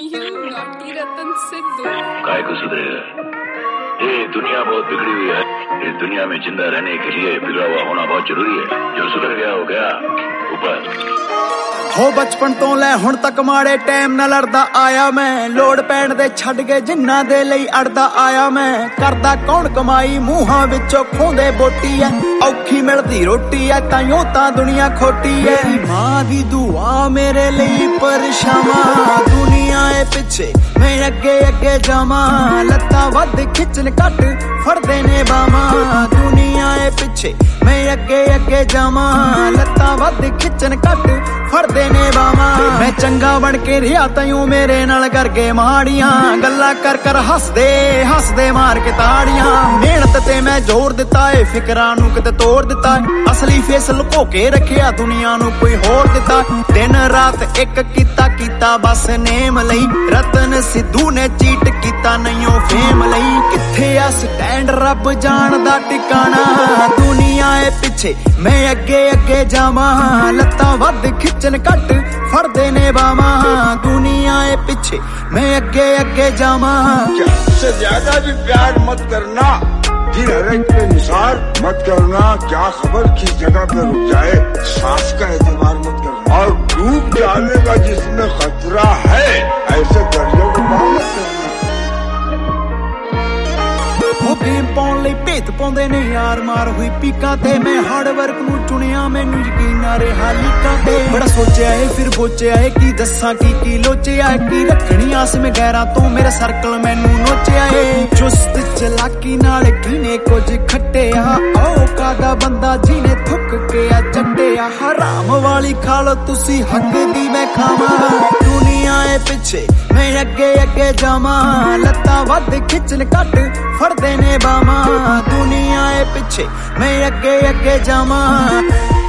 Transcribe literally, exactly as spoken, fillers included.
You naughty Ratan Sidhu. काय को सुधरेगा? ये दुनिया बहुत बिगड़ी हुई है। इस दुनिया में जिंदा रहने के लिए बिगड़ा हुआ होना बहुत जरूरी है। जो सुधर गया हो गया ऊपर। हो बचपन तो लै हुण तक माड़े टाइम नाल लड़दा आया मैं, लोड़ पैण दे छड्ड के जिन्ना दे लई अड़दा आया मैं। करदा कौन कमाई मूहां विचों खोंदे बोटी ऐ, औखी मिलदी रोटी ऐ ताइयों तां दुनिया खोटी ऐ। मां दी दुआ मेरे लई परछावां, दुनिया ए पिछे मैं अगे अगे जावां। लत्तां वध खिचन घट फड़दे ने बावां, दुनिया ए पिछे मैं अगे अगे जावां। लत्तां वध खिचन घट फड़दे ने बावां। मैं चंगा बन के रिहा ताइयों मेरे नाल करके माड़ियां गल्लां कर कर हसदे हसदे मार के ताड़ियां। मेहनत ते मैं जोर दिता ए फिकरां नूं किते तोड़ दिता, असली फेस लुको के रखिया दुनिया नूं कोई होर दिता। दिन रात एक कीता कीता बस नेम लई, रतन सिद्धू ने चीट कीता नहींओ फेम लई। किथे आ स्टैंड रब जानदा टिकाणा, दुनिया ए पिछे मैं अगे अगे जावां। लत्तां वध खिचन घट फड़दे ने बावां, दुनिया ए पिछे मैं अगे अगे जावां। इससे ज्यादा भी प्यार मत करना, फिर हर एक के निसार मत करना। क्या खबर किस जगह पे रुक जाए, सांस का एतबार मत करना। और डूब जाने का जिसमें खतरा है, ऐसे दरिया को पार मत करना। गेम पाउण लई भेत पाउंदे ने यार मार हुई पीकां ते, मैं हार्ड वर्क नूं चुनिया मैनू यकीन ना रहा लीकां ते। बड़ा सोचिया है फिर बोचिया है कि दस्सां की की लोचिया है, की रखनी आस में गैरां तो मेरा सर्कल मैनू नोचिया है। चुस्त चलाकी नाल किने कुछ खट्टिया, औका दा बंदा जिने थुक के आ चट्टिया। हराम वाली खा लो तुसी हक दी मैं खावां, दुनिया ए पिछे मैं अगे अगे जावां। लत्तां वध खिचन घट फड़दे ने बावां, दुनिया ए पिछे मैं अगे अगे जावां।